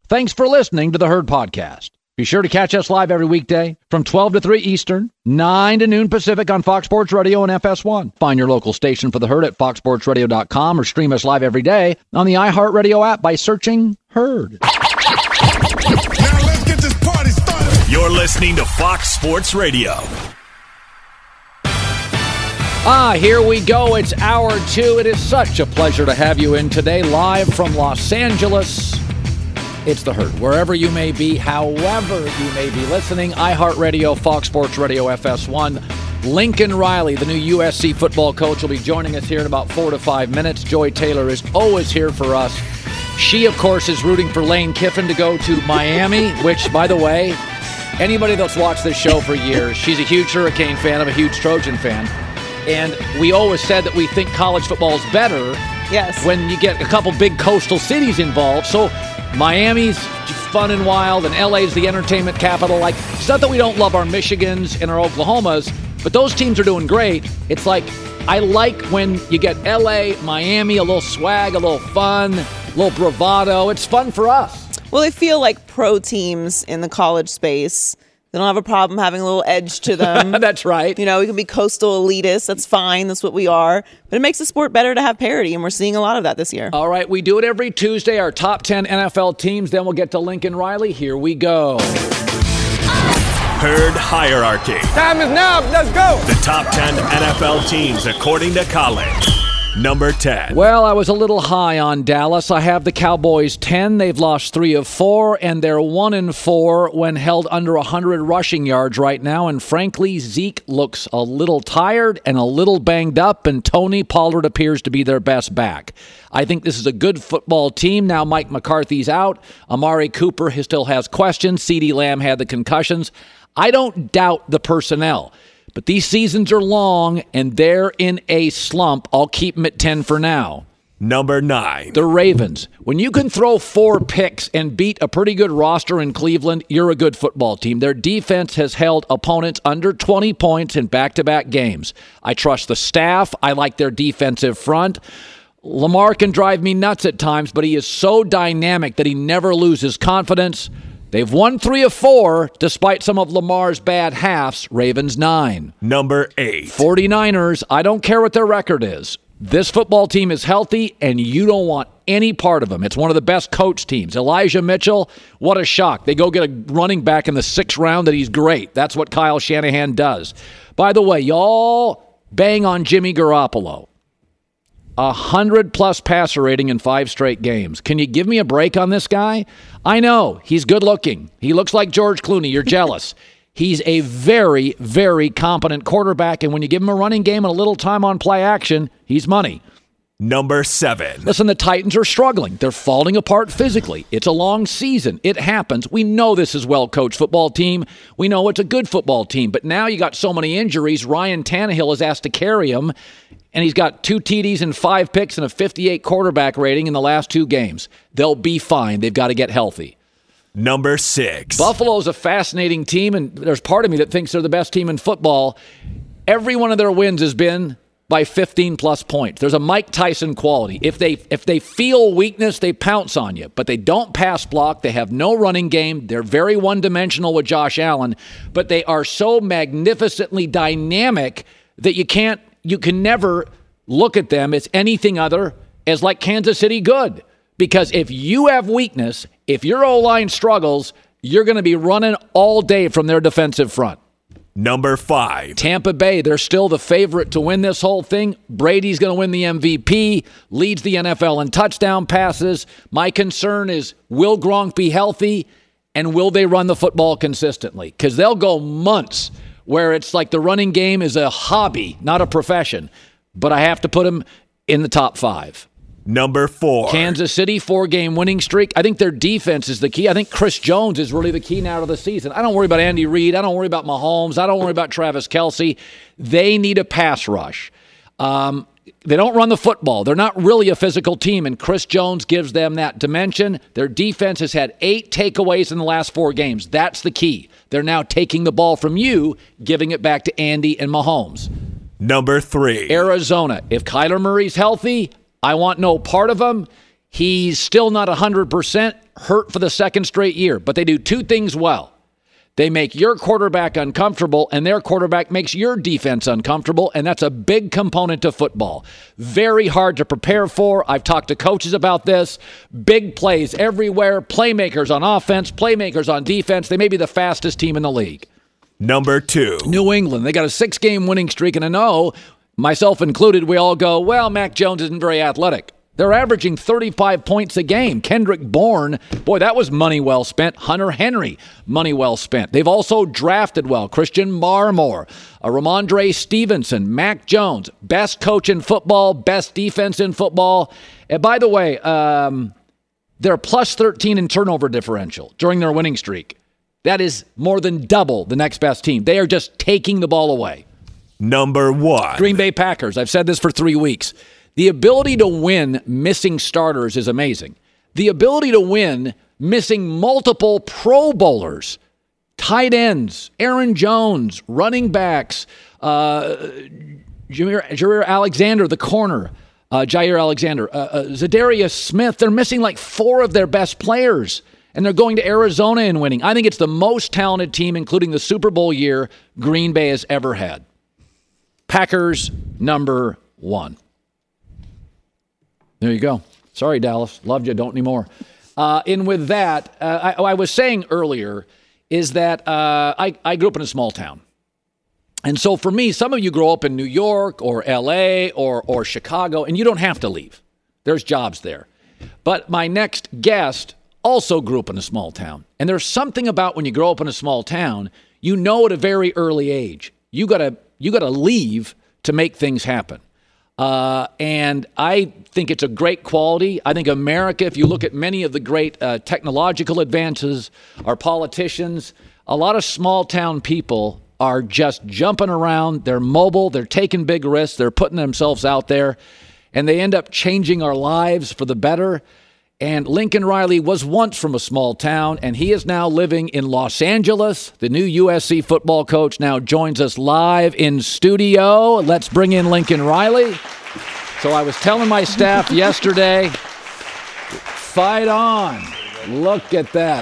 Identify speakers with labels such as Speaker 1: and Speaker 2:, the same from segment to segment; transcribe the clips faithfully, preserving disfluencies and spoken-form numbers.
Speaker 1: Thanks for listening to the Herd Podcast. Be sure to catch us live every weekday from twelve to three Eastern, nine to noon Pacific on Fox Sports Radio and F S one. Find your local station for the Herd at fox sports radio dot com or stream us live every day on the iHeartRadio app by searching Herd.
Speaker 2: Now let's get this party started.
Speaker 3: You're listening to Fox Sports Radio.
Speaker 1: Ah, here we go. It's hour two. It is such a pleasure to have you in today, live from Los Angeles. It's the Herd. Wherever you may be, however you may be listening, iHeartRadio, Fox Sports Radio, F S one. Lincoln Riley, the new U S C football coach, will be joining us here in about four to five minutes. Joy Taylor is always here for us. She, of course, is rooting for Lane Kiffin to go to Miami, which, by the way, anybody that's watched this show for years, she's a huge Hurricane fan. I'm a huge Trojan fan. And we always said that we think college football is better
Speaker 4: yes.
Speaker 1: when you get a couple big coastal cities involved. So Miami's fun and wild, and L A's the entertainment capital. Like, it's not that we don't love our Michigans and our Oklahomas, but those teams are doing great. It's like, I like when you get L A, Miami, a little swag, a little fun, a little bravado. It's fun for us.
Speaker 4: Well, they feel like pro teams in the college space. They don't have a problem having a little edge to them.
Speaker 1: That's right.
Speaker 4: You know, we can be coastal elitists. That's fine. That's what we are. But it makes the sport better to have parity, and we're seeing a lot of that this year.
Speaker 1: All right, we do it every Tuesday, our top ten N F L teams. Then we'll get to Lincoln Riley. Here we go.
Speaker 3: Herd Hierarchy.
Speaker 2: Time is now. Let's go.
Speaker 3: The top ten N F L teams according to college. Number ten.
Speaker 1: Well, I was a little high on Dallas. I have the Cowboys ten. They've lost three of four, and they're one and four when held under one hundred rushing yards right now. And frankly, Zeke looks a little tired and a little banged up, and Tony Pollard appears to be their best back. I think this is a good football team. Now Mike McCarthy's out. Amari Cooper still has questions. CeeDee Lamb had the concussions. I don't doubt the personnel. But these seasons are long, and they're in a slump. I'll keep them at ten for now.
Speaker 3: Number nine.
Speaker 1: The Ravens. When you can throw four picks and beat a pretty good roster in Cleveland, you're a good football team. Their defense has held opponents under twenty points in back-to-back games. I trust the staff. I like their defensive front. Lamar can drive me nuts at times, but he is so dynamic that he never loses confidence. They've won three of four, despite some of Lamar's bad halves. Ravens nine.
Speaker 3: Number eight.
Speaker 1: 49ers, I don't care what their record is. This football team is healthy, and you don't want any part of them. It's one of the best coach teams. Elijah Mitchell, what a shock. They go get a running back in the sixth round that he's great. That's what Kyle Shanahan does. By the way, y'all bang on Jimmy Garoppolo. A hundred-plus passer rating in five straight games. Can you give me a break on this guy? I know, he's good-looking. He looks like George Clooney. You're jealous. He's a very, very competent quarterback, and when you give him a running game and a little time on play action, he's money.
Speaker 3: Number seven.
Speaker 1: Listen, the Titans are struggling. They're falling apart physically. It's a long season. It happens. We know this is a well-coached football team. We know it's a good football team. But now you got so many injuries. Ryan Tannehill is asked to carry him, and he's got two T Ds and five picks and a fifty-eight quarterback rating in the last two games. They'll be fine. They've got to get healthy.
Speaker 3: Number six.
Speaker 1: Buffalo's a fascinating team, and there's part of me that thinks they're the best team in football. Every one of their wins has been by fifteen-plus points. There's a Mike Tyson quality. If they if they feel weakness, they pounce on you. But they don't pass block. They have no running game. They're very one-dimensional with Josh Allen. But they are so magnificently dynamic that you can't, you can never look at them as anything other as like Kansas City good. Because if you have weakness, if your O-line struggles, you're going to be running all day from their defensive front.
Speaker 3: Number five.
Speaker 1: Tampa Bay, they're still the favorite to win this whole thing. Brady's going to win the M V P, leads the N F L in touchdown passes. My concern is, will Gronk be healthy, and will they run the football consistently? Because they'll go months where it's like the running game is a hobby, not a profession. But I have to put them in the top five.
Speaker 3: Number four.
Speaker 1: Kansas City, four-game winning streak. I think their defense is the key. I think Chris Jones is really the key now to the season. I don't worry about Andy Reid. I don't worry about Mahomes. I don't worry about Travis Kelce. They need a pass rush. Um, they don't run the football. They're not really a physical team, and Chris Jones gives them that dimension. Their defense has had eight takeaways in the last four games. That's the key. They're now taking the ball from you, giving it back to Andy and Mahomes.
Speaker 3: Number three.
Speaker 1: Arizona. If Kyler Murray's healthy, I want no part of him. He's still not one hundred percent, hurt for the second straight year, but they do two things well. They make your quarterback uncomfortable, and their quarterback makes your defense uncomfortable, and that's a big component to football. Very hard to prepare for. I've talked to coaches about this. Big plays everywhere, playmakers on offense, playmakers on defense. They may be the fastest team in the league.
Speaker 3: Number two.
Speaker 1: New England. They got a six-game winning streak, and I know, myself included, we all go, well, Mac Jones isn't very athletic. They're averaging thirty-five points a game. Kendrick Bourne, boy, that was money well spent. Hunter Henry, money well spent. They've also drafted well. Christian Barmore, uh, Ramondre Stevenson, Mac Jones, best coach in football, best defense in football. And by the way, um, they're plus thirteen in turnover differential during their winning streak. That is more than double the next best team. They are just taking the ball away.
Speaker 3: Number one.
Speaker 1: Green Bay Packers. I've said this for three weeks. The ability to win missing starters is amazing. The ability to win missing multiple Pro Bowlers, tight ends, Aaron Jones, running backs, uh, Jair, Jair Alexander, the corner, uh, Jair Alexander, uh, uh, Zadarius Smith. They're missing like four of their best players, and they're going to Arizona and winning. I think it's the most talented team, including the Super Bowl year, Green Bay has ever had. Packers, number one. There you go. Sorry, Dallas. Loved you. Don't anymore. Uh, and with that, uh, I, I was saying earlier is that uh, I, I grew up in a small town. And so for me, some of you grow up in New York or L A or, or Chicago, and you don't have to leave. There's jobs there. But my next guest also grew up in a small town. And there's something about when you grow up in a small town, you know at a very early age, you gotta you gotta leave to make things happen. Uh, and I think it's a great quality. I think America, if you look at many of the great uh, technological advances, our politicians, a lot of small town people are just jumping around. They're mobile. They're taking big risks. They're putting themselves out there, and they end up changing our lives for the better. And Lincoln Riley was once from a small town, and he is now living in Los Angeles. The new U S C football coach now joins us live in studio. Let's bring in Lincoln Riley. So I was telling my staff yesterday, fight on. Look at that.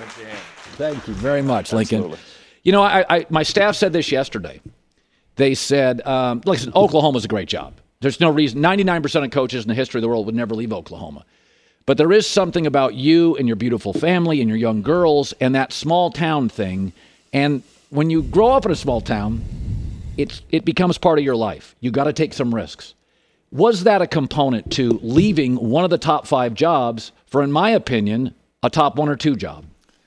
Speaker 1: Thank you very much, Lincoln.
Speaker 5: Absolutely.
Speaker 1: You know, I, I, my staff said this yesterday. They said, um, listen, Oklahoma's a great job. There's no reason. ninety-nine percent of coaches in the history of the world would never leave Oklahoma. But there is something about you and your beautiful family and your young girls and that small town thing. And when you grow up in a small town, it's, it becomes part of your life. You got to take some risks. Was that a component to leaving one of the top five jobs for, in my opinion, a top one or two job?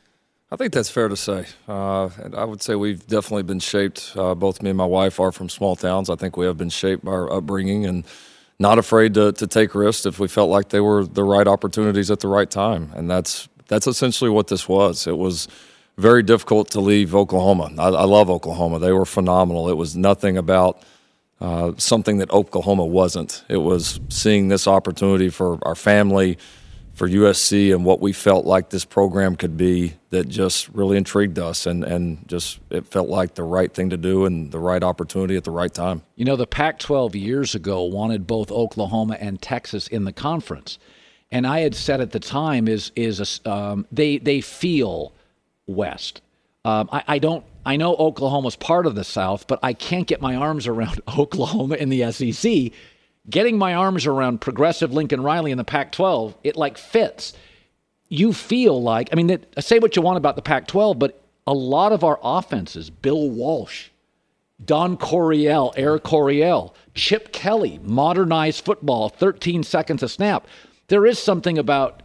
Speaker 5: I think that's fair to say. Uh, and I would say we've definitely been shaped. Uh, both me and my wife are from small towns. I think we have been shaped by our upbringing and not afraid to, to take risks if we felt like they were the right opportunities at the right time. And that's that's essentially what this was. It was very difficult to leave Oklahoma. I, I love Oklahoma. They were phenomenal. It was nothing about uh, something that Oklahoma wasn't. It was seeing this opportunity for our family, for U S C, and what we felt like this program could be that just really intrigued us, and, and just it felt like the right thing to do and the right opportunity at the right time.
Speaker 1: You know, the Pac twelve years ago wanted both Oklahoma and Texas in the conference. And I had said at the time is is a, um, they they feel West. Um, I, I don't I know Oklahoma's part of the South, but I can't get my arms around Oklahoma in the S E C. Getting my arms around progressive Lincoln Riley in the Pac twelve, it like fits. You feel like, I mean, that, say what you want about the Pac twelve, but a lot of our offenses, Bill Walsh, Don Coryell, Air Coryell, Chip Kelly, modernized football, thirteen seconds a snap. There is something about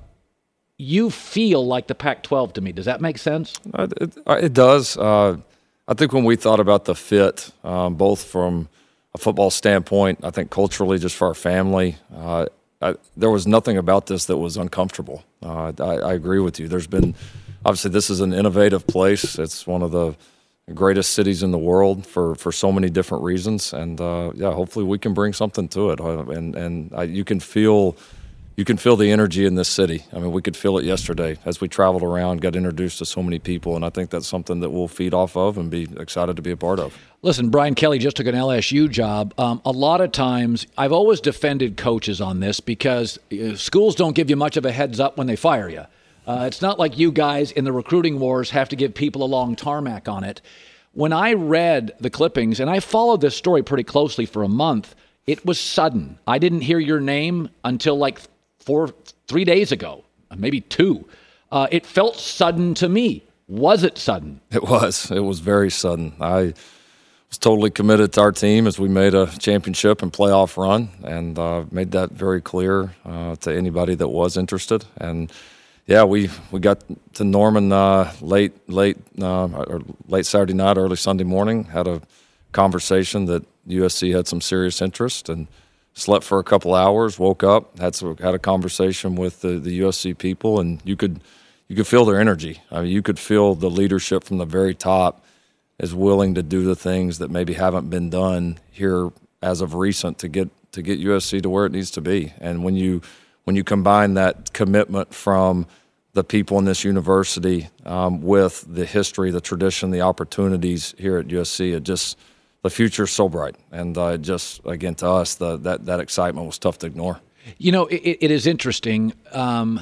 Speaker 1: you feel like the Pac twelve to me. Does that make sense?
Speaker 5: Uh, it, it does. Uh, I think when we thought about the fit, um, both from a football standpoint, I think culturally, just for our family, uh, I, there was nothing about this that was uncomfortable. Uh, I, I agree with you. There's been, obviously, this is an innovative place. It's one of the greatest cities in the world for, for so many different reasons. And, uh, yeah, hopefully we can bring something to it. Uh, and and I, you can feel you can feel the energy in this city. I mean, we could feel it yesterday as we traveled around, got introduced to so many people, and I think that's something that we'll feed off of and be excited to be a part of.
Speaker 1: Listen, Brian Kelly just took an L S U job. Um, a lot of times, I've always defended coaches on this because uh, schools don't give you much of a heads up when they fire you. Uh, it's not like you guys in the recruiting wars have to give people a long tarmac on it. When I read the clippings, and I followed this story pretty closely for a month, it was sudden. I didn't hear your name until like four, three days ago, maybe two. Uh, it felt sudden to me. Was it sudden?
Speaker 5: It was. It was very sudden. I was totally committed to our team as we made a championship and playoff run, and uh, made that very clear uh, to anybody that was interested. And yeah, we, we got to Norman uh, late late uh, or late Saturday night, early Sunday morning. Had a conversation that U S C had some serious interest, and slept for a couple hours. Woke up, had some, had a conversation with the, the U S C people, and you could you could feel their energy. I mean, you could feel the leadership from the very top is willing to do the things that maybe haven't been done here as of recent to get to get U S C to where it needs to be. And when you when you combine that commitment from the people in this university um, with the history, the tradition, the opportunities here at U S C, it just the future is so bright. And uh, just again to us, the, that that excitement was tough to ignore.
Speaker 1: You know, it, it is interesting. Um,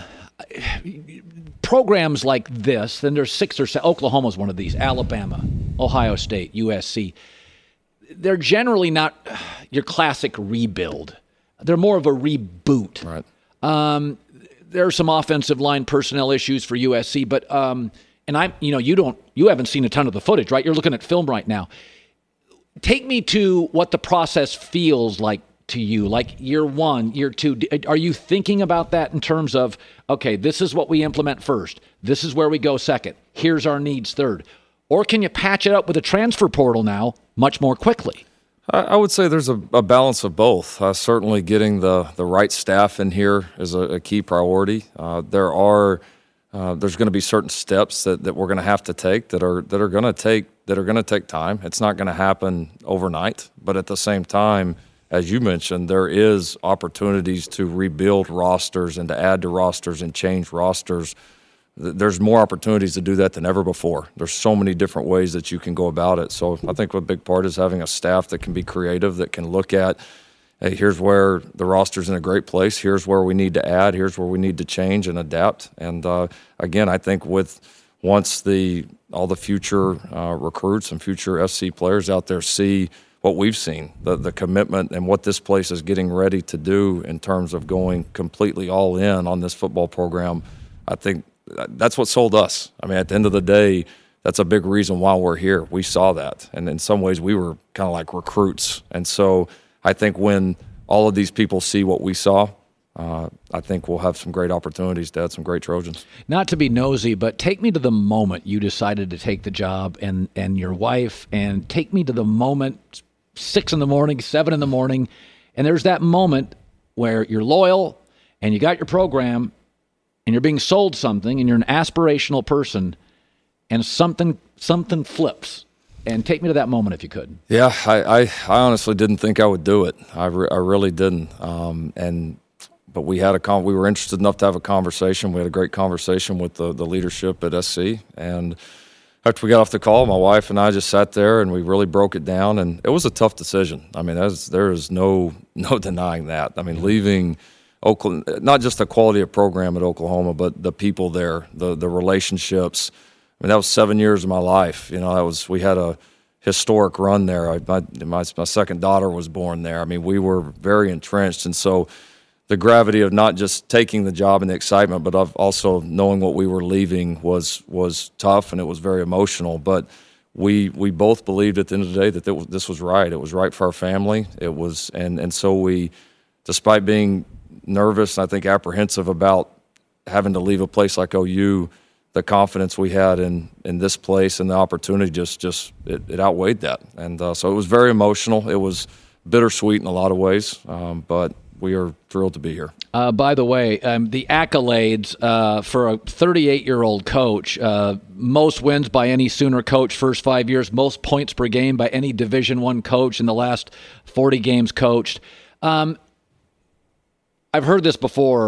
Speaker 1: programs like this, then there's six or seven. Oklahoma's one of these. Alabama, Ohio State, U S C. They're generally not your classic rebuild. They're more of a reboot.
Speaker 5: Right.
Speaker 1: Um, there are some offensive line personnel issues for U S C, but um, and I, you know, you don't, you haven't seen a ton of the footage, right? You're looking at film right now. Take me to what the process feels like to you, like year one, year two. Are you thinking about that in terms of, okay, this is what we implement first. This is where we go second. Here's our needs third. Or can you patch it up with a transfer portal now much more quickly?
Speaker 5: I would say there's a, a balance of both. Uh, certainly getting the, the right staff in here is a, a key priority. Uh, there are uh, there's going to be certain steps that, that we're going to have to take that are that are going to take that are going to take time. It's not going to happen overnight, but at the same time, as you mentioned, there is opportunities to rebuild rosters and to add to rosters and change rosters. There's more opportunities to do that than ever before. There's so many different ways that you can go about it. So I think a big part is having a staff that can be creative, that can look at, hey, here's where the roster's in a great place. Here's where we need to add. Here's where we need to change and adapt. And uh, again, I think with once the all the future uh, recruits and future S C players out there see what we've seen, the the commitment and what this place is getting ready to do in terms of going completely all in on this football program, I think that's what sold us. I mean, at the end of the day, that's a big reason why we're here. We saw that. And in some ways, we were kind of like recruits. And so I think when all of these people see what we saw, uh, I think we'll have some great opportunities to add some great Trojans.
Speaker 1: Not to be nosy, but take me to the moment you decided to take the job and, and your wife, and take me to the moment, six in the morning, seven in the morning, and there's that moment where you're loyal and you got your program and you're being sold something, and you're an aspirational person, and something something flips. And take me to that moment if you could.
Speaker 5: Yeah, I, I, I honestly didn't think I would do it. I, re, I really didn't. Um, and but we had a con- we were interested enough to have a conversation. We had a great conversation with the, the leadership at S C. And after we got off the call, my wife and I just sat there and we really broke it down. And it was a tough decision. I mean, that's, there is no no denying that. I mean, leaving Oklahoma, not just the quality of program at Oklahoma, but the people there, the the relationships. I mean, that was seven years of my life. You know, that was we had a historic run there. I, my, my my second daughter was born there. I mean, we were very entrenched, and so the gravity of not just taking the job and the excitement, but of also knowing what we were leaving was was tough, and it was very emotional. But we we both believed at the end of the day that it was, this was right. It was right for our family. It was, and and so we, despite being nervous, I think apprehensive about having to leave a place like O U, the confidence we had in, in this place and the opportunity just just it, it outweighed that. And uh, so it was very emotional. It was bittersweet in a lot of ways, um, but we are thrilled to be here.
Speaker 1: Uh, by the way, um, the accolades uh, for a thirty-eight-year-old coach, uh, most wins by any Sooner coach first five years, most points per game by any Division I coach in the last forty games coached. Um, I've heard this before.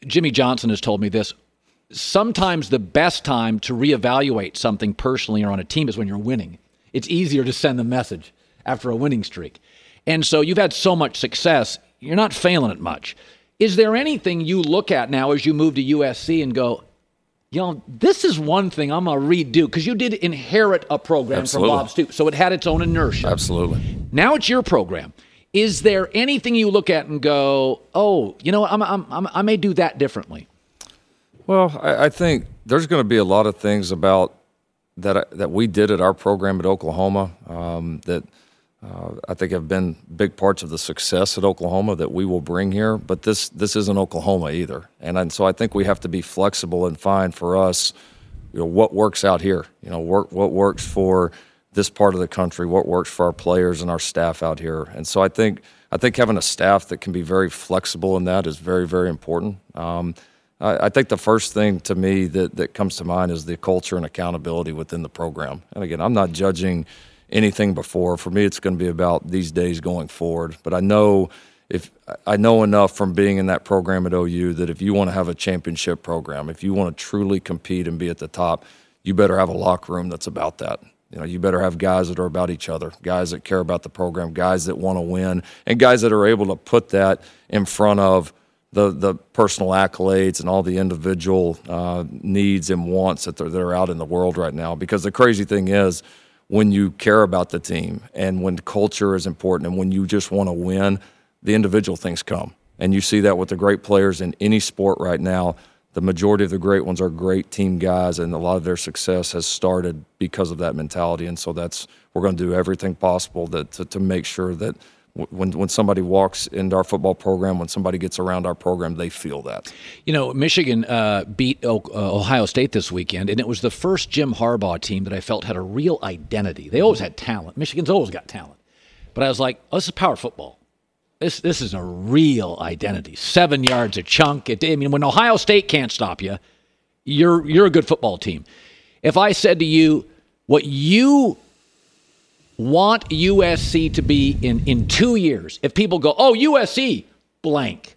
Speaker 1: Jimmy Johnson has told me this. Sometimes the best time to reevaluate something personally or on a team is when you're winning. It's easier to send the message after a winning streak. And so you've had so much success, you're not failing at much. Is there anything you look at now as you move to U S C and go, you know, this is one thing I'm going to redo? Because you did inherit a program
Speaker 5: Absolutely.
Speaker 1: from Bob Stoops, so it had its own inertia.
Speaker 5: Absolutely.
Speaker 1: Now it's your program. Is there anything you look at and go, oh, you know, I'm, I'm, I'm, I may do that differently?
Speaker 5: Well, I, I think there's going to be a lot of things about that that we did at our program at Oklahoma um, that uh, I think have been big parts of the success at Oklahoma that we will bring here. But this this isn't Oklahoma either, and, and so I think we have to be flexible and find for us, you know, what works out here. You know, work what works for this part of the country, what works for our players and our staff out here. And so I think I think having a staff that can be very flexible in that is very, very important. Um, I, I think the first thing to me that, that comes to mind is the culture and accountability within the program. And again, I'm not judging anything before. For me, it's going to be about these days going forward. But I know if I know enough from being in that program at O U that if you want to have a championship program, if you want to truly compete and be at the top, you better have a locker room that's about that. You know, you better have guys that are about each other, guys that care about the program, guys that want to win, and guys that are able to put that in front of the the personal accolades and all the individual uh, needs and wants that, that are out in the world right now. Because the crazy thing is, when you care about the team and when culture is important and when you just want to win, the individual things come. And you see that with the great players in any sport right now. The majority of the great ones are great team guys, and a lot of their success has started because of that mentality. And so that's we're going to do everything possible that, to, to make sure that w- when when somebody walks into our football program, when somebody gets around our program, they feel that. You
Speaker 1: know, Michigan uh, beat o- uh, Ohio State this weekend, and it was the first Jim Harbaugh team that I felt had a real identity. They always had talent. Michigan's always got talent. But I was like, oh, this is power football. This this is a real identity. Seven yards a chunk. It, I mean, when Ohio State can't stop you, you're you're a good football team. If I said to you what you want U S C to be in, in two years, if people go, oh, U S C, blank.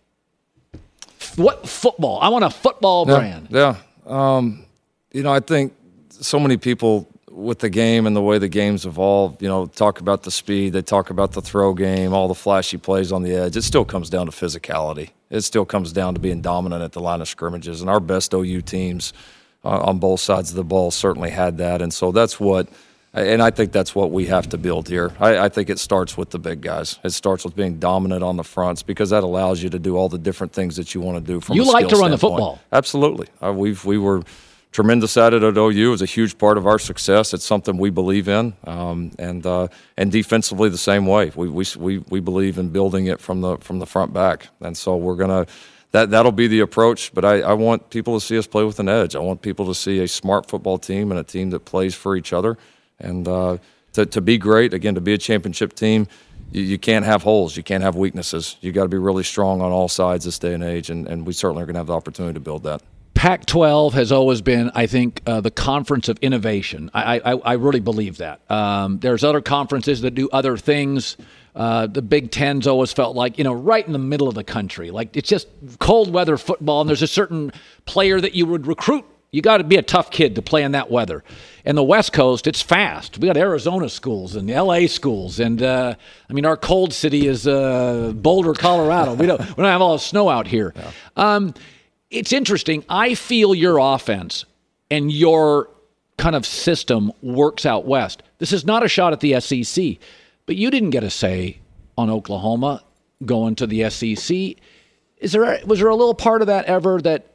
Speaker 1: What football? I want a football
Speaker 5: yeah,
Speaker 1: brand.
Speaker 5: Yeah. Um, you know, I think so many people with the game and the way the game's evolved, you know, talk about the speed, they talk about the throw game, all the flashy plays on the edge. It still comes down to physicality. It still comes down to being dominant at the line of scrimmages. And our best O U teams uh, on both sides of the ball certainly had that. And so that's what, and I think that's what we have to build here. I, I think it starts with the big guys. It starts with being dominant on the fronts because that allows you to do all the different things that you want to do from
Speaker 1: you
Speaker 5: a skill
Speaker 1: like to run
Speaker 5: standpoint.
Speaker 1: the football.
Speaker 5: Absolutely. Uh, we've, we were tremendous at it at O U. It was a huge part of our success. It's something we believe in, um, and uh, and defensively the same way. We we we we believe in building it from the from the front back, and so we're gonna that that'll be the approach. But I, I want people to see us play with an edge. I want people to see a smart football team and a team that plays for each other, and uh, to to be great again, to be a championship team. You, you can't have holes. You can't have weaknesses. You got to be really strong on all sides this day and age, and, and we certainly are going to have the opportunity to build that.
Speaker 1: Pac twelve has always been, I think, uh, the conference of innovation. I, I, I really believe that. Um, there's other conferences that do other things. Uh, the Big Ten's always felt like, you know, right in the middle of the country. Like, it's just cold weather football, and there's a certain player that you would recruit. You got to be a tough kid to play in that weather. And the West Coast, it's fast. We got Arizona schools and L A schools. And, uh, I mean, our cold city is uh, Boulder, Colorado. We don't, we don't have all the snow out here. Yeah. Um It's interesting. I feel your offense and your kind of system works out west. This is not a shot at the S E C, but you didn't get a say on Oklahoma going to the S E C. Is there a, was there a little part of that ever that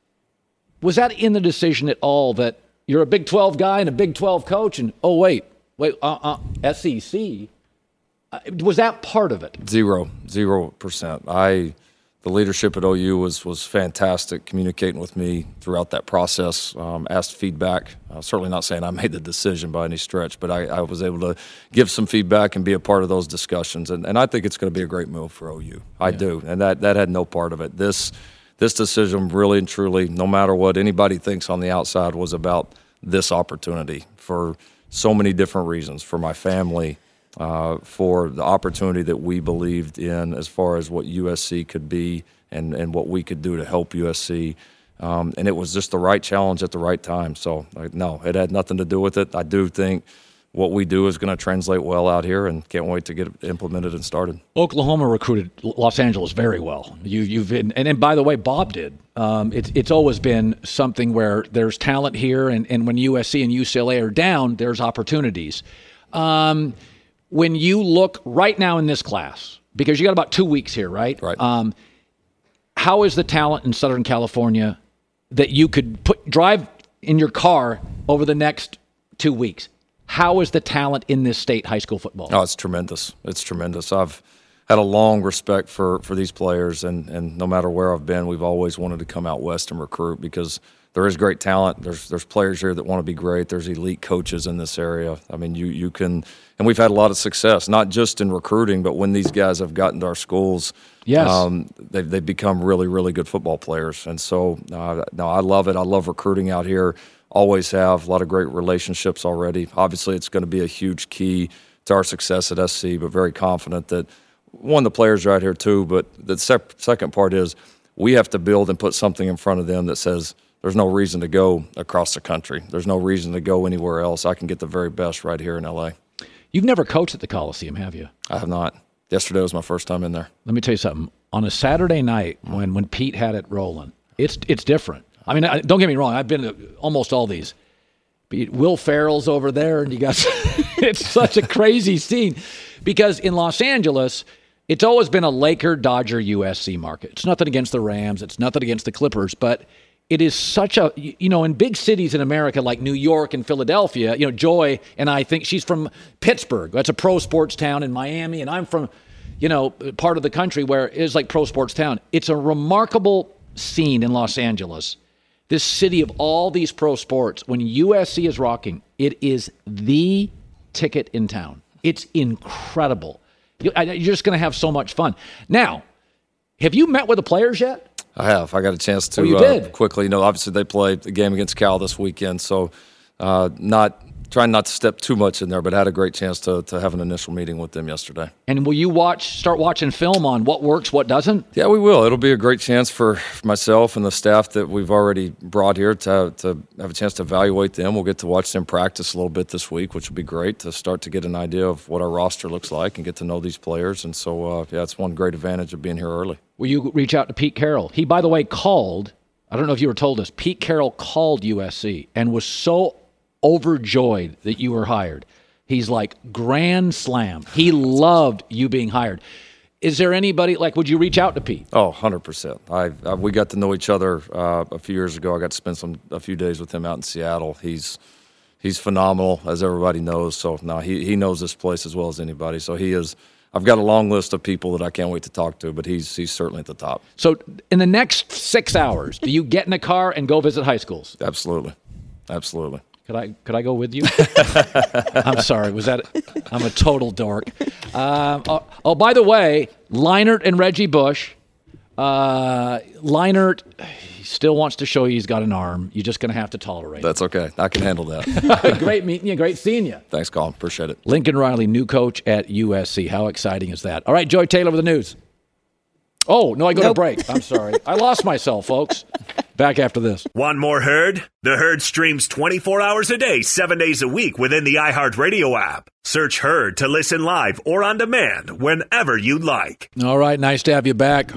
Speaker 1: was that in the decision at all that you're a Big twelve guy and a Big twelve coach and oh wait wait uh uh S E C uh, was that part of it?
Speaker 5: Zero zero percent. I. The leadership at O U was was fantastic, communicating with me throughout that process, um, asked feedback. Uh, certainly not saying I made the decision by any stretch, but I, I was able to give some feedback and be a part of those discussions. And, and I think it's going to be a great move for O U. I yeah. do. And that, that had no part of it. This, this decision really and truly, no matter what anybody thinks on the outside, was about this opportunity for so many different reasons, for my family, uh, for the opportunity that we believed in as far as what U S C could be and, and what we could do to help U S C. Um, and it was just the right challenge at the right time. So, like, no, it had nothing to do with it. I do think what we do is going to translate well out here, and can't wait to get it implemented and started.
Speaker 1: Oklahoma recruited Los Angeles very well. You, you've been, and, and by the way, Bob did. Um, it's it's always been something where there's talent here, and, and when U S C and U C L A are down, there's opportunities. Um, when you look right now in this class, because you got about two weeks here, right?
Speaker 5: Right.
Speaker 1: Um, how is the talent in Southern California that you could put drive in your car over the next two weeks? How is the talent in this state high school football?
Speaker 5: Oh, it's tremendous. It's tremendous. I've had a long respect for, for these players, and, and no matter where I've been, we've always wanted to come out west and recruit because there is great talent. There's there's players here that want to be great. There's elite coaches in this area. I mean, you you can – and we've had a lot of success, not just in recruiting, but when these guys have gotten to our schools,
Speaker 1: yes.
Speaker 5: um, they've, they've become really, really good football players. And so, uh, no, I love it. I love recruiting out here. Always have a lot of great relationships already. Obviously, it's going to be a huge key to our success at S C, but very confident that, one, the players are out here too, but the sep- second part is we have to build and put something in front of them that says there's no reason to go across the country. There's no reason to go anywhere else. I can get the very best right here in L A.
Speaker 1: You've never coached at the Coliseum, have you?
Speaker 5: I have not. Yesterday was my first time in there.
Speaker 1: Let me tell you something. On a Saturday night when, when Pete had it rolling, it's it's different. I mean, I, don't get me wrong. I've been to almost all these. But Will Ferrell's over there, and you got it's such a crazy scene because in Los Angeles, it's always been a Laker, Dodger, U S C market. It's nothing against the Rams. It's nothing against the Clippers, but it is such a, you know, in big cities in America like New York and Philadelphia, you know, Joy and I think she's from Pittsburgh. That's a pro sports town in Miami, and I'm from, you know, part of the country where it is like pro sports town. It's a remarkable scene in Los Angeles. This city of all these pro sports, when U S C is rocking, it is the ticket in town. It's incredible. You're just going to have so much fun. Now, have you met with the players yet?
Speaker 5: I have. I got a chance to
Speaker 1: oh, you
Speaker 5: uh,
Speaker 1: did?
Speaker 5: quickly. You know, obviously they played the game against Cal this weekend, so uh, not trying not to step too much in there, but had a great chance to to have an initial meeting with them yesterday.
Speaker 1: And will you watch, start watching film on what works, what doesn't?
Speaker 5: Yeah, we will. It'll be a great chance for myself and the staff that we've already brought here to to have a chance to evaluate them. We'll get to watch them practice a little bit this week, which will be great to start to get an idea of what our roster looks like and get to know these players. And so, uh, yeah, it's one great advantage of being here early.
Speaker 1: Will you reach out to Pete Carroll? He, by the way, called, I don't know if you were told this, Pete Carroll called U S C and was so overjoyed that you were hired. He's like, grand slam. He loved you being hired. Is there anybody, like, would you reach out to Pete?
Speaker 5: Oh, one hundred percent. I, I we got to know each other uh, a few years ago. I got to spend some a few days with him out in Seattle. He's he's phenomenal, as everybody knows. So, no, he, he knows this place as well as anybody. So he is. I've got a long list of people that I can't wait to talk to, but he's he's certainly at the top. So
Speaker 1: in the next six hours, do you get in a car and go visit high schools?
Speaker 5: Absolutely. Absolutely.
Speaker 1: Could I could I go with you? I'm sorry. Was that? I'm a total dork. Um, oh, oh, by the way, Leinart and Reggie Bush. Uh, Leinart he still wants to show you he's got an arm. You're just going to have to tolerate it.
Speaker 5: That's okay. I can handle that.
Speaker 1: Great meeting you. Great seeing you.
Speaker 5: Thanks, Colin. Appreciate it.
Speaker 1: Lincoln Riley, new coach at U S C. How exciting is that? All right, Joy Taylor with the news. Oh, no, I go nope. to break. I'm sorry. I lost myself, folks. Back after this.
Speaker 3: Want more Herd? The Herd streams twenty-four hours a day, seven days a week within the iHeartRadio app. Search Herd to listen live or on demand whenever you like.
Speaker 1: All right, nice to have you back.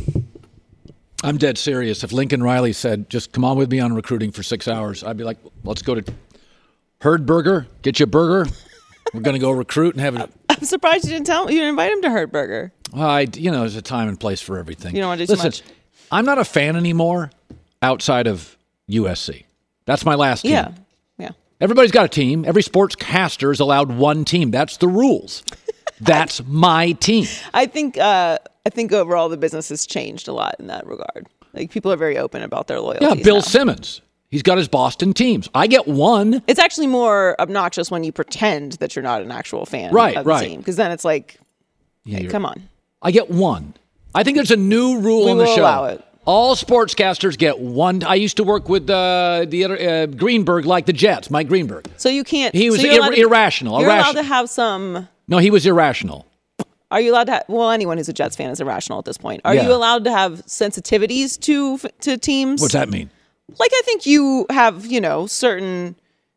Speaker 1: I'm dead serious. If Lincoln Riley said, just come on with me on recruiting for six hours, I'd be like, let's go to Herd Burger, get you a burger. We're going to go recruit and have it.
Speaker 4: I'm surprised you didn't tell you didn't invite him to Herd Burger.
Speaker 1: Well, I, you know, there's a time and place for everything.
Speaker 4: You don't want to do
Speaker 1: Listen,
Speaker 4: too much.
Speaker 1: I'm not a fan anymore outside of U S C. That's my last team.
Speaker 4: Yeah, yeah.
Speaker 1: Everybody's got a team. Every sportscaster is allowed one team. That's the rules. That's my team.
Speaker 4: I think uh, I think overall the business has changed a lot in that regard. Like people are very open about their loyalties.
Speaker 1: Yeah, Bill
Speaker 4: now.
Speaker 1: Simmons. He's got his Boston teams. I get one.
Speaker 4: It's actually more obnoxious when you pretend that you're not an actual fan
Speaker 1: right,
Speaker 4: of the
Speaker 1: right.
Speaker 4: team. Because then it's like,
Speaker 1: yeah,
Speaker 4: hey, come on.
Speaker 1: I get one. I think there's a new rule
Speaker 4: we
Speaker 1: on the
Speaker 4: will
Speaker 1: show.
Speaker 4: Allow it.
Speaker 1: All sportscasters get one. I used to work with uh, the other uh, Greenberg, like the Jets, Mike Greenberg.
Speaker 4: So you can't.
Speaker 1: He was
Speaker 4: so
Speaker 1: ir-
Speaker 4: to,
Speaker 1: irrational.
Speaker 4: You're
Speaker 1: irrational.
Speaker 4: allowed to have some
Speaker 1: No, he was irrational.
Speaker 4: Are you allowed to have, well, anyone who's a Jets fan is irrational at this point. Are
Speaker 1: Yeah.
Speaker 4: you allowed to have sensitivities to to teams?
Speaker 1: What's that mean?
Speaker 4: Like, I think you have, you know, certain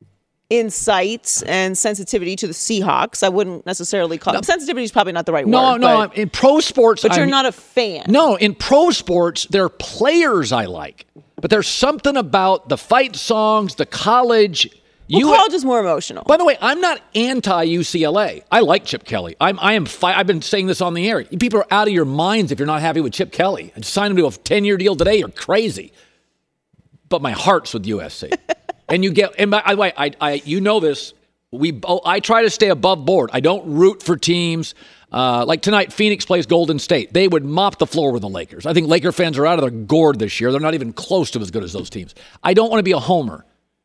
Speaker 4: insights and sensitivity to the Seahawks. I wouldn't necessarily call no. sensitivity is probably not the right
Speaker 1: no,
Speaker 4: word.
Speaker 1: No,
Speaker 4: but,
Speaker 1: no, in pro sports,
Speaker 4: but you're
Speaker 1: I'm,
Speaker 4: not a fan.
Speaker 1: No, in pro sports, there are players I like, but there's something about the fight songs, the college.
Speaker 4: Well,
Speaker 1: you,
Speaker 4: college is more emotional.
Speaker 1: By the way, I'm not anti-U C L A. I like Chip Kelly. I'm, I am. Fi- I've been saying this on the air. People are out of your minds if you're not happy with Chip Kelly. And sign him to a ten-year deal today. You're crazy. But my heart's with U S C. And you get. And by the way, I, I, you know this. We. Oh, I try to stay above board. I don't root for teams. Uh, like tonight, Phoenix plays Golden State. They would mop the floor with the Lakers. I think Laker fans are out of their gourd this year. They're not even close to as good as those teams. I don't want to be a homer.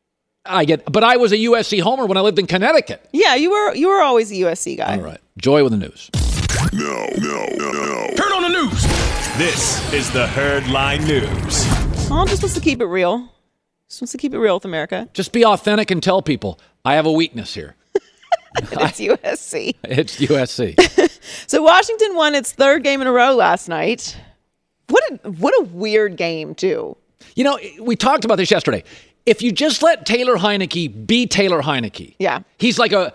Speaker 1: I get, but I was a U S C homer when I lived in Connecticut.
Speaker 4: Yeah, you were you were always a U S C guy.
Speaker 1: All right. Joy with the news.
Speaker 2: No, no, no, no.
Speaker 3: Turn on the news. This is the Herd Line News.
Speaker 4: Paul just wants to keep it real. Just wants to keep it real with America.
Speaker 1: Just be authentic and tell people, I have a weakness here.
Speaker 4: It's U S C.
Speaker 1: It's U S C.
Speaker 4: So Washington won its third game in a row last night. What a, what a weird game, too.
Speaker 1: You know, we talked about this yesterday. If you just let Taylor Heineke be Taylor Heineke,
Speaker 4: yeah,
Speaker 1: he's like a,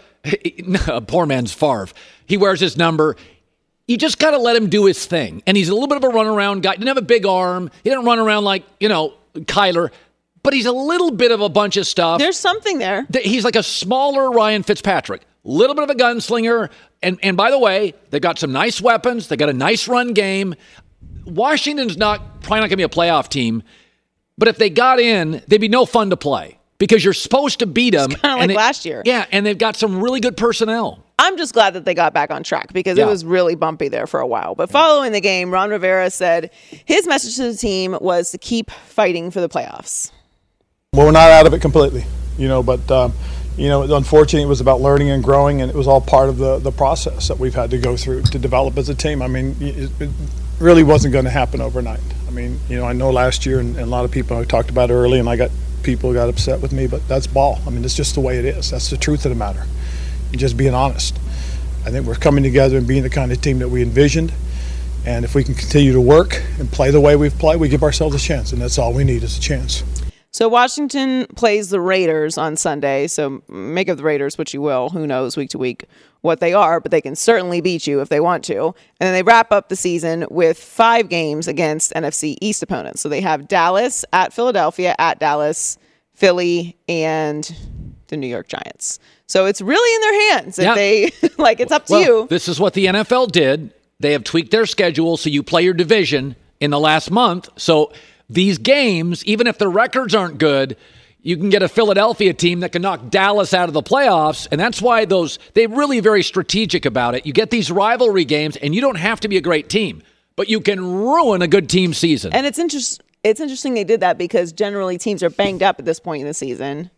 Speaker 1: a poor man's Favre. He wears his number. You just got to let him do his thing. And he's a little bit of a runaround guy. He didn't have a big arm. He didn't run around like, you know, Kyler. But he's a little bit of a bunch of stuff.
Speaker 4: There's something there.
Speaker 1: He's like a smaller Ryan Fitzpatrick. A little bit of a gunslinger. And, and by the way, they've got some nice weapons. They got a nice run game. Washington's not probably not going to be a playoff team. But if they got in, they'd be no fun to play because you're supposed to beat them.
Speaker 4: Kind of like
Speaker 1: they,
Speaker 4: last year.
Speaker 1: Yeah, and they've got some really good personnel.
Speaker 4: I'm just glad that they got back on track because yeah. it was really bumpy there for a while. But following the game, Ron Rivera said his message to the team was to keep fighting for the playoffs.
Speaker 6: Well, we're not out of it completely, you know, but, um, you know, unfortunately it was about learning and growing, and it was all part of the, the process that we've had to go through to develop as a team. I mean, it, it really wasn't going to happen overnight. I mean, you know, I know last year, and, and a lot of people I talked about it early, and I got people got upset with me, but that's ball. I mean, it's just the way it is. That's the truth of the matter. And just being honest. I think we're coming together and being the kind of team that we envisioned. And if we can continue to work and play the way we've played, we give ourselves a chance, and that's all we need is a chance.
Speaker 4: So Washington plays the Raiders on Sunday, so make of the Raiders what you will. Who knows week to week what they are, but they can certainly beat you if they want to. And then they wrap up the season with five games against N F C East opponents. So they have Dallas, at Philadelphia, at Dallas, Philly, and the New York Giants. So it's really in their hands if yeah. they like it's up to
Speaker 1: well,
Speaker 4: you.
Speaker 1: This is what the N F L did. They have tweaked their schedule so you play your division in the last month. So these games, even if the records aren't good, you can get a Philadelphia team that can knock Dallas out of the playoffs. And that's why those they're really very strategic about it. You get these rivalry games, and you don't have to be a great team, but you can ruin a good team season.
Speaker 4: And it's interesting. It's interesting they did that because generally teams are banged up at this point in the season.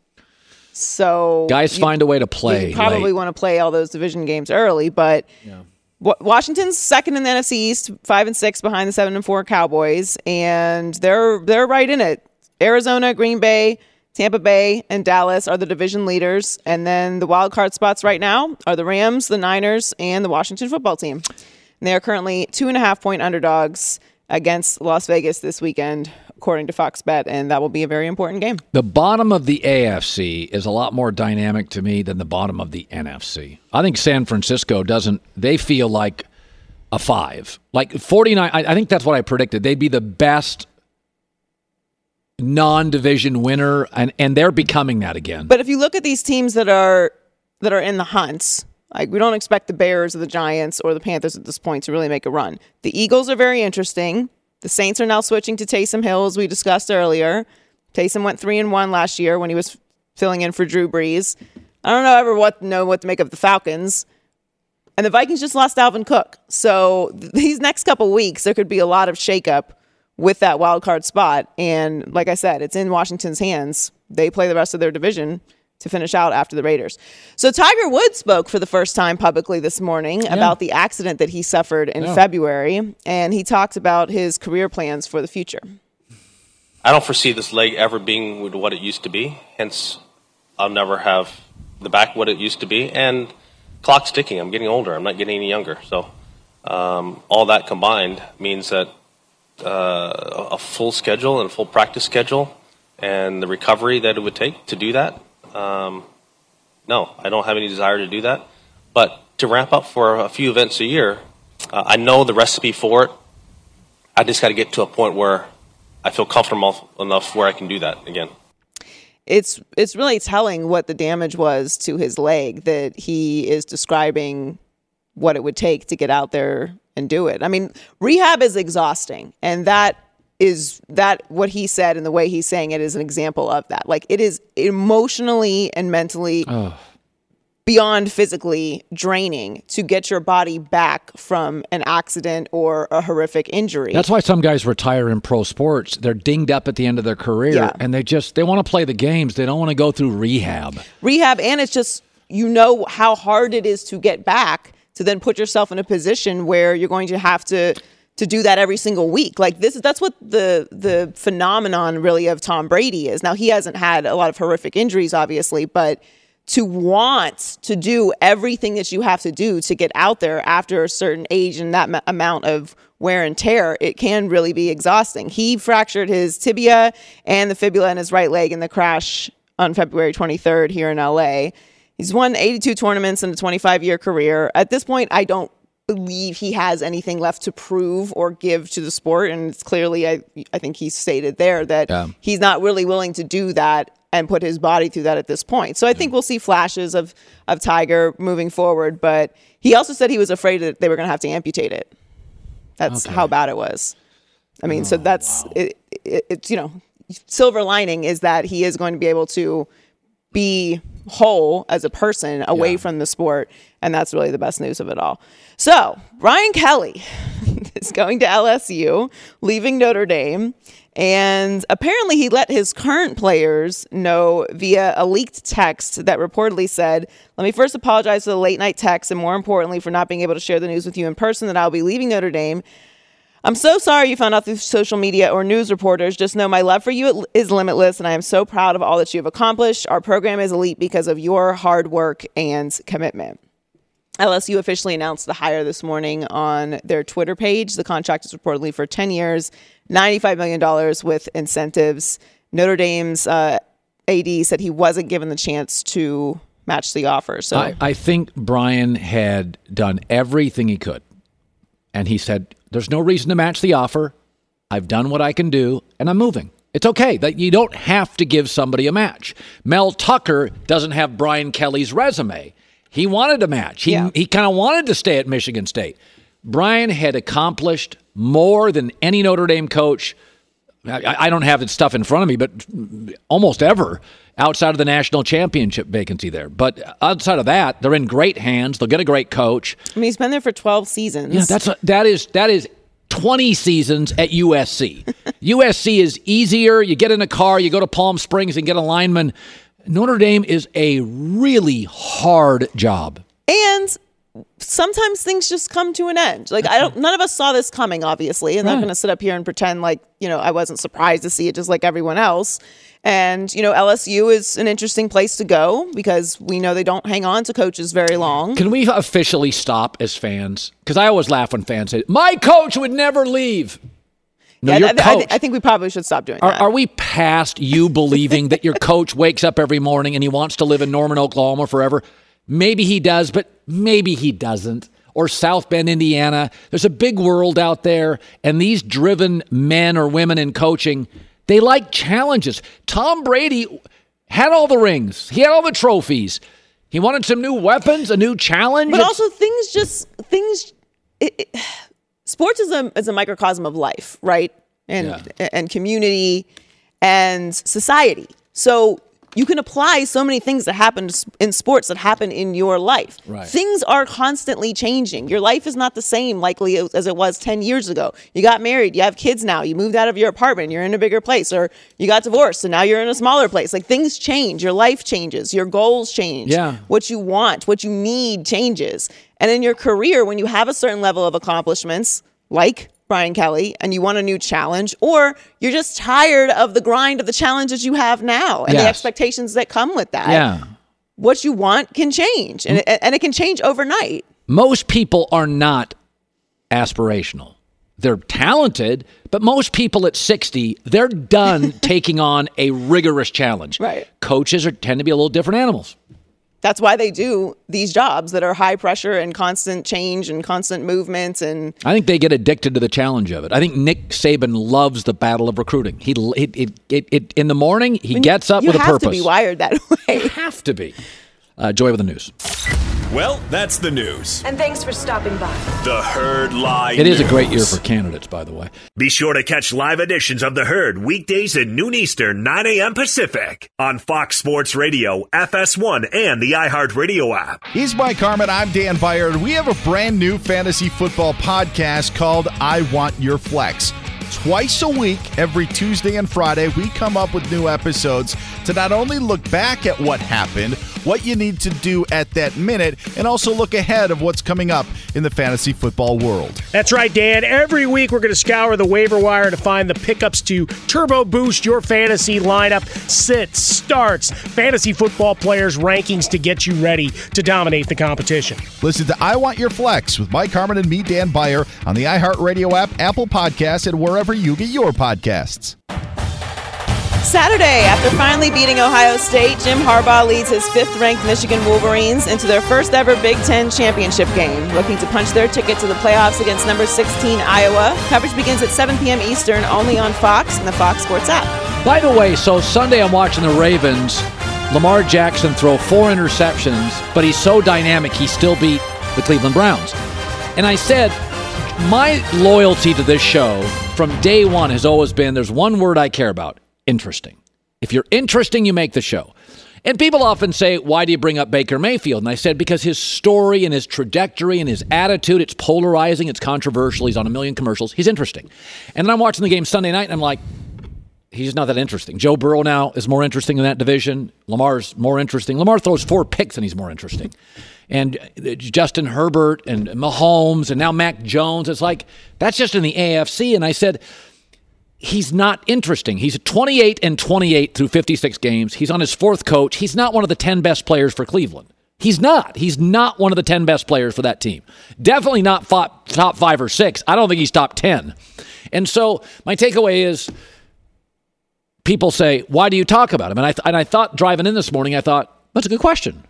Speaker 4: So
Speaker 1: guys
Speaker 4: you,
Speaker 1: find a way to play.
Speaker 4: You probably
Speaker 1: late.
Speaker 4: want to play all those division games early, but
Speaker 1: yeah.
Speaker 4: Washington's second in the N F C East, five and six behind the seven and four Cowboys, and they're they're right in it. Arizona, Green Bay, Tampa Bay, and Dallas are the division leaders, and then the wild card spots right now are the Rams, the Niners, and the Washington football team. And they are currently two and a half point underdogs against Las Vegas this weekend, according to Fox Bet, and that will be a very important game.
Speaker 1: The bottom of the A F C is a lot more dynamic to me than the bottom of the N F C. I think San Francisco doesn't, they feel like a five. Like forty-nine, I, I think that's what I predicted. They'd be the best non-division winner, and, and they're becoming that again.
Speaker 4: But if you look at these teams that are that are in the hunts, like we don't expect the Bears or the Giants or the Panthers at this point to really make a run. The Eagles are very interesting. The Saints are now switching to Taysom Hill, as we discussed earlier. Taysom went three and one last year when he was filling in for Drew Brees. I don't know ever what know what to make of the Falcons. And the Vikings just lost Dalvin Cook. So th- these next couple weeks, there could be a lot of shakeup with that wild card spot. And like I said, it's in Washington's hands. They play the rest of their division to finish out after the Raiders. So Tiger Woods spoke for the first time publicly this morning yeah. about the accident that he suffered in yeah. February, and he talked about his career plans for the future.
Speaker 7: I don't foresee this leg ever being what it used to be, hence I'll never have the back what it used to be, and clock's ticking. I'm getting older. I'm not getting any younger. So um, all that combined means that uh, a full schedule and a full practice schedule and the recovery that it would take to do that, um, no, I don't have any desire to do that. But to ramp up for a few events a year, uh, I know the recipe for it. I just got to get to a point where I feel comfortable enough where I can do that again.
Speaker 4: It's it's really telling what the damage was to his leg that he is describing what it would take to get out there and do it. I mean, rehab is exhausting, and that is that what he said and the way he's saying it is an example of that. Like, it is emotionally and mentally oh. beyond physically draining to get your body back from an accident or a horrific injury.
Speaker 1: That's why some guys retire in pro sports. They're dinged up at the end of their career, yeah. and they just they want to play the games. They don't want to go through rehab.
Speaker 4: Rehab, and it's just, you know how hard it is to get back to then put yourself in a position where you're going to have to to do that every single week. Like, this, that's what the the phenomenon really of Tom Brady is. Now, he hasn't had a lot of horrific injuries, obviously, but to want to do everything that you have to do to get out there after a certain age and that m- amount of wear and tear, it can really be exhausting. He fractured his tibia and the fibula in his right leg in the crash on February twenty-third here in L A. He's won eighty-two tournaments in a twenty-five-year career. At this point, I don't believe he has anything left to prove or give to the sport. And it's clearly, I, I think he stated there that yeah. he's not really willing to do that and put his body through that at this point. So I think we'll see flashes of, of Tiger moving forward. But he also said he was afraid that they were going to have to amputate it. That's okay. how bad it was. I mean, oh, so that's, wow. it, it, it's, you know, silver lining is that he is going to be able to be whole as a person away yeah. from the sport. And that's really the best news of it all. So Brian Kelly is going to L S U, leaving Notre Dame. And apparently he let his current players know via a leaked text that reportedly said, "Let me first apologize for the late night text and more importantly for not being able to share the news with you in person that I'll be leaving Notre Dame. I'm so sorry you found out through social media or news reporters. Just know my love for you is limitless and I am so proud of all that you have accomplished. Our program is elite because of your hard work and commitment." L S U officially announced the hire this morning on their Twitter page. The contract is reportedly for ten years, ninety-five million dollars with incentives. Notre Dame's uh, A D said he wasn't given the chance to match the offer. So
Speaker 1: I, I think Brian had done everything he could. And he said, there's no reason to match the offer. I've done what I can do, and I'm moving. It's okay. That you don't have to give somebody a match. Mel Tucker doesn't have Brian Kelly's resume. He wanted a match. He yeah. he kind of wanted to stay at Michigan State. Brian had accomplished more than any Notre Dame coach. I, I don't have the stuff in front of me, but almost ever outside of the national championship vacancy there. But outside of that, they're in great hands. They'll get a great coach.
Speaker 4: I mean, he's been there for twelve seasons.
Speaker 1: Yeah, that's a, that is that is twenty seasons at U S C. U S C is easier. You get in a car, you go to Palm Springs and get a lineman. Notre Dame is a really hard job.
Speaker 4: And sometimes things just come to an end. Like, I don't, none of us saw this coming, obviously. And right. I'm not going to sit up here and pretend like, you know, I wasn't surprised to see it just like everyone else. And, you know, L S U is an interesting place to go because we know they don't hang on to coaches very long.
Speaker 1: Can we officially stop as fans? Because I always laugh when fans say, my coach would never leave. No,
Speaker 4: yeah, I, I, I think we probably should stop doing
Speaker 1: are,
Speaker 4: that.
Speaker 1: Are we past you believing that your coach wakes up every morning and he wants to live in Norman, Oklahoma forever? Maybe he does, but maybe he doesn't. Or South Bend, Indiana. There's a big world out there, and these driven men or women in coaching, they like challenges. Tom Brady had all the rings. He had all the trophies. He wanted some new weapons, a new challenge.
Speaker 4: But also things just, things... It, it, sports is a is a microcosm of life, right? And yeah. and community and society. So you can apply so many things that happen in sports that happen in your life.
Speaker 1: Right.
Speaker 4: Things are constantly changing. Your life is not the same likely as it was ten years ago. You got married, you have kids now, you moved out of your apartment, you're in a bigger place, or you got divorced, and now you're in a smaller place. Like, things change, your life changes, your goals change.
Speaker 1: Yeah.
Speaker 4: What you want, what you need changes. And in your career, when you have a certain level of accomplishments, like Brian Kelly, and you want a new challenge, or you're just tired of the grind of the challenges you have now and
Speaker 1: yes.
Speaker 4: the expectations that come with that.
Speaker 1: Yeah.
Speaker 4: what you want can change, and it, and it can change overnight.
Speaker 1: Most people are not aspirational. They're talented, but most people at sixty, they're done taking on a rigorous challenge.
Speaker 4: Right.
Speaker 1: Coaches are tend to be a little different animals.
Speaker 4: That's why they do these jobs that are high pressure and constant change and constant movement. And
Speaker 1: I think they get addicted to the challenge of it. I think Nick Saban loves the battle of recruiting. He it, it, it, it in the morning he I mean, gets up with a purpose.
Speaker 4: You have to be wired that way.
Speaker 1: You have to be. Uh, Joy with the news.
Speaker 3: Well, that's the news.
Speaker 8: And thanks for stopping by.
Speaker 3: The Herd Live
Speaker 1: It is
Speaker 3: News.
Speaker 1: a great year for candidates, by the way.
Speaker 3: Be sure to catch live editions of The Herd weekdays at noon Eastern, nine a.m. Pacific on Fox Sports Radio, F S one, and the iHeartRadio app.
Speaker 9: He's Mike Harmon. I'm Dan Byer. We have a brand new fantasy football podcast called I Want Your Flex. Twice a week, every Tuesday and Friday, we come up with new episodes to not only look back at what happened, what you need to do at that minute, and also look ahead of what's coming up in the fantasy football world.
Speaker 10: That's right, Dan. Every week we're going to scour the waiver wire to find the pickups to turbo boost your fantasy lineup, sits, starts, fantasy football players' rankings to get you ready to dominate the competition.
Speaker 9: Listen to I Want Your Flex with Mike Harmon and me, Dan Byer, on the iHeartRadio app, Apple Podcasts, and wherever you get your podcasts.
Speaker 4: Saturday, after finally beating Ohio State, Jim Harbaugh leads his fifth-ranked Michigan Wolverines into their first-ever Big Ten championship game, looking to punch their ticket to the playoffs against number sixteen Iowa. Coverage begins at seven p.m. Eastern, only on Fox and the Fox Sports app.
Speaker 1: By the way, so Sunday I'm watching the Ravens. Lamar Jackson throw four interceptions, but he's so dynamic he still beat the Cleveland Browns. And I said, my loyalty to this show from day one has always been, there's one word I care about. Interesting. If you're interesting, you make the show. And people often say, why do you bring up Baker Mayfield? And I said, because his story and his trajectory and his attitude, it's polarizing, it's controversial, he's on a million commercials, he's interesting. And then I'm watching the game Sunday night, and I'm like, he's not that interesting. Joe Burrow now is more interesting in that division. Lamar's more interesting. Lamar throws four picks, and he's more interesting. And Justin Herbert and Mahomes and now Mac Jones, it's like, that's just in the A F C. And I said, he's not interesting. He's twenty-eight and twenty-eight through fifty-six games. He's on his fourth coach. He's not one of the ten best players for Cleveland. He's not. He's not one of the ten best players for that team. Definitely not top five or six. I don't think he's top ten. And so my takeaway is people say, why do you talk about him? And I, th- and I thought driving in this morning, I thought, that's a good question.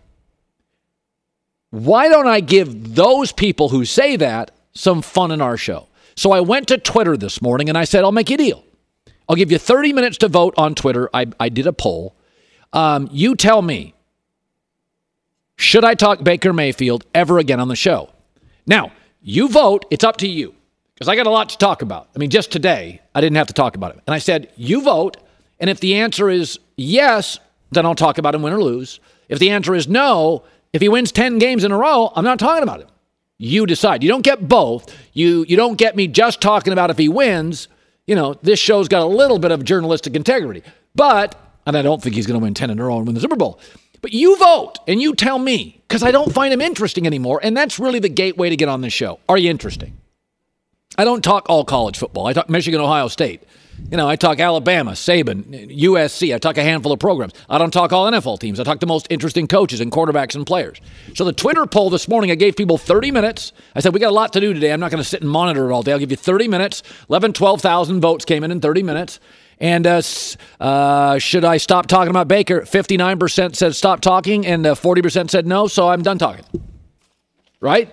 Speaker 1: Why don't I give those people who say that some fun in our show? So I went to Twitter this morning and I said, I'll make you a deal. I'll give you thirty minutes to vote on Twitter. I, I did a poll. Um, you tell me, should I talk Baker Mayfield ever again on the show? Now, you vote. It's up to you because I got a lot to talk about. I mean, just today, I didn't have to talk about it. And I said, you vote. And if the answer is yes, then I'll talk about him, win or lose. If the answer is no, if he wins ten games in a row, I'm not talking about him. You decide. You don't get both. You you don't get me just talking about if he wins. You know, this show's got a little bit of journalistic integrity. But, and I don't think he's going to win ten in a row and win the Super Bowl. But you vote and you tell me, because I don't find him interesting anymore. And that's really the gateway to get on this show. Are you interesting? I don't talk all college football. I talk Michigan, Ohio State. You know, I talk Alabama, Saban, U S C. I talk a handful of programs. I don't talk all N F L teams. I talk the most interesting coaches and quarterbacks and players. So the Twitter poll this morning, I gave people thirty minutes. I said, we got a lot to do today. I'm not going to sit and monitor it all day. I'll give you thirty minutes. eleven, twelve thousand votes came in in thirty minutes. And uh, uh, should I stop talking about Baker? fifty-nine percent said stop talking, and uh, forty percent said no, so I'm done talking. Right?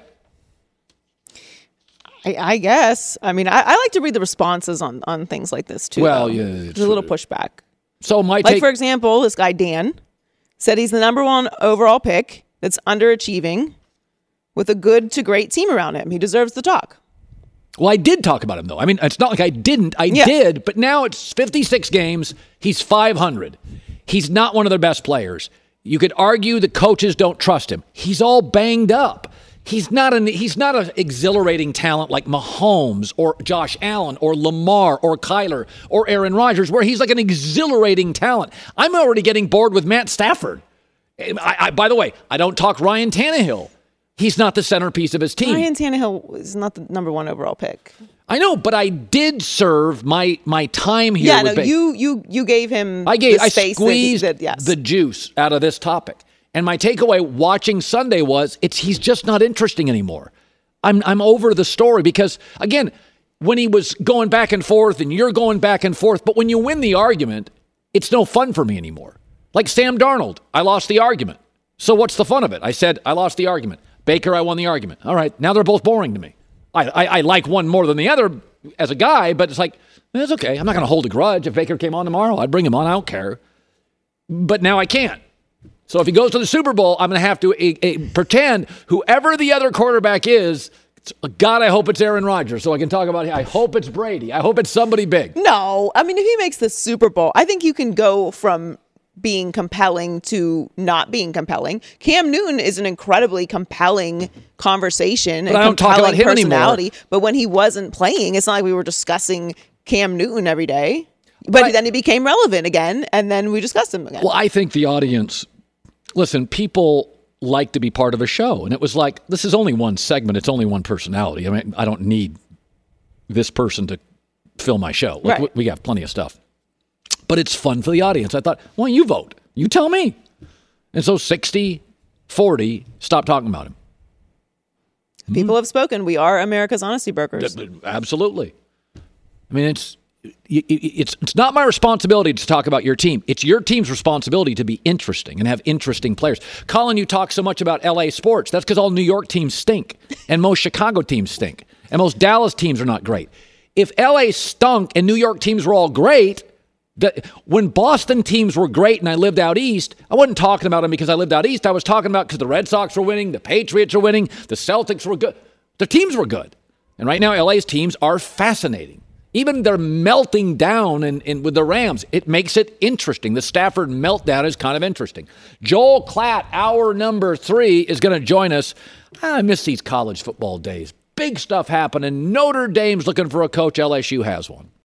Speaker 4: I, I guess. I mean, I, I like to read the responses on, on things like this, too.
Speaker 1: Well,
Speaker 4: though.
Speaker 1: yeah.
Speaker 4: There's a little pushback.
Speaker 1: So my
Speaker 4: Like,
Speaker 1: take-
Speaker 4: for example, this guy, Dan, said he's the number one overall pick that's underachieving with a good to great team around him. He deserves the talk.
Speaker 1: Well, I did talk about him, though. I mean, it's not like I didn't. I
Speaker 4: yeah.
Speaker 1: did, but now it's fifty-six games. He's five hundred. He's not one of their best players. You could argue the coaches don't trust him. He's all banged up. He's not an he's not an exhilarating talent like Mahomes or Josh Allen or Lamar or Kyler or Aaron Rodgers, where he's like an exhilarating talent. I'm already getting bored with Matt Stafford. I, I, by the way, I don't talk Ryan Tannehill. He's not the centerpiece of his team.
Speaker 4: Ryan Tannehill is not the number one overall pick.
Speaker 1: I know, but I did serve my my time here.
Speaker 4: Yeah,
Speaker 1: with
Speaker 4: no,
Speaker 1: Ba-
Speaker 4: you you you gave him.
Speaker 1: I gave
Speaker 4: the
Speaker 1: I
Speaker 4: space
Speaker 1: squeezed
Speaker 4: that he, that, yes.
Speaker 1: the juice out of this topic. And my takeaway watching Sunday was it's he's just not interesting anymore. I'm I'm over the story because, again, when he was going back and forth and you're going back and forth, but when you win the argument, it's no fun for me anymore. Like Sam Darnold, I lost the argument. So what's the fun of it? I said, I lost the argument. Baker, I won the argument. All right, now they're both boring to me. I, I, I like one more than the other as a guy, but it's like, it's okay. I'm not going to hold a grudge. If Baker came on tomorrow, I'd bring him on. I don't care. But now I can't. So if he goes to the Super Bowl, I'm going to have to uh, uh, pretend whoever the other quarterback is, God, I hope it's Aaron Rodgers so I can talk about it. I hope it's Brady. I hope it's somebody big.
Speaker 4: No, I mean, if he makes the Super Bowl, I think you can go from being compelling to not being compelling. Cam Newton is an incredibly compelling conversation
Speaker 1: but
Speaker 4: and
Speaker 1: I don't
Speaker 4: compelling
Speaker 1: talk about him
Speaker 4: personality.
Speaker 1: anymore.
Speaker 4: But when he wasn't playing, it's not like we were discussing Cam Newton every day. But
Speaker 1: right.
Speaker 4: then he became relevant again, and then we discussed him again.
Speaker 1: Well, I think the audience, listen, people like to be part of a show. And it was like, this is only one segment. It's only one personality. I mean, I don't need this person to fill my show. Like,
Speaker 4: right.
Speaker 1: We have plenty of stuff. But it's fun for the audience. I thought, well, you vote. You tell me. And so sixty forty, stop talking about him.
Speaker 4: People have spoken. We are America's honesty brokers.
Speaker 1: Absolutely. I mean, it's it's it's not my responsibility to talk about your team. It's your team's responsibility to be interesting and have interesting players. Colin, you talk so much about L A sports. That's because all New York teams stink, and most Chicago teams stink, and most Dallas teams are not great. If L A stunk and New York teams were all great, that when Boston teams were great and I lived out east, I wasn't talking about them because I lived out east. I was talking about because the Red Sox were winning, the Patriots are winning, the Celtics were good. The teams were good. And right now, L A's teams are fascinating. Even they're melting down in, in, with the Rams. It makes it interesting. The Stafford meltdown is kind of interesting. Joel Klatt, hour number three, is going to join us. I miss these college football days. Big stuff happening. Notre Dame's looking for a coach. L S U has one.